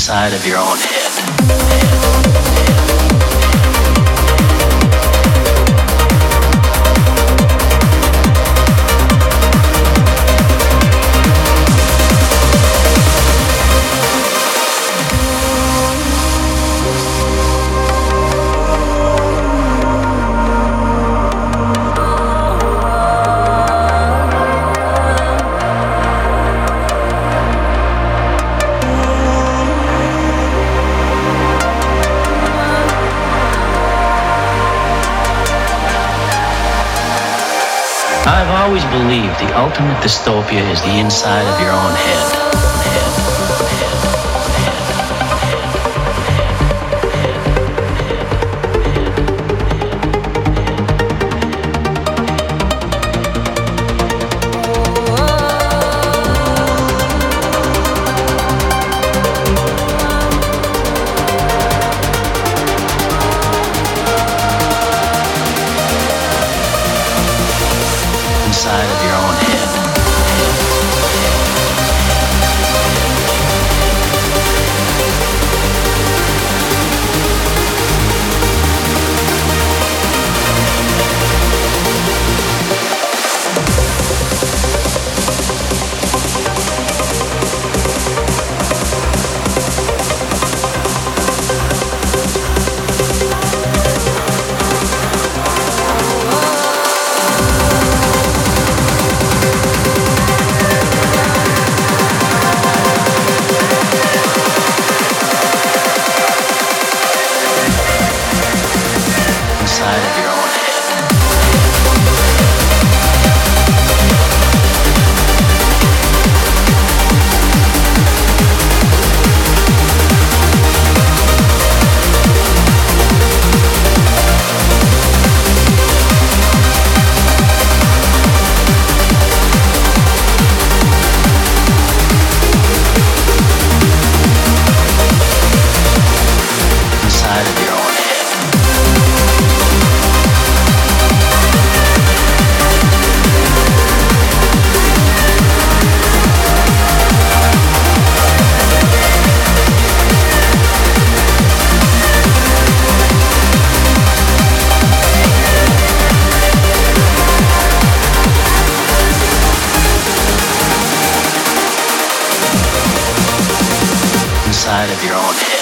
inside of your own head. I've always believed the ultimate dystopia is the inside of your own head. Inside of your own head. Inside of your own head. Inside of your own head. Inside of your own head.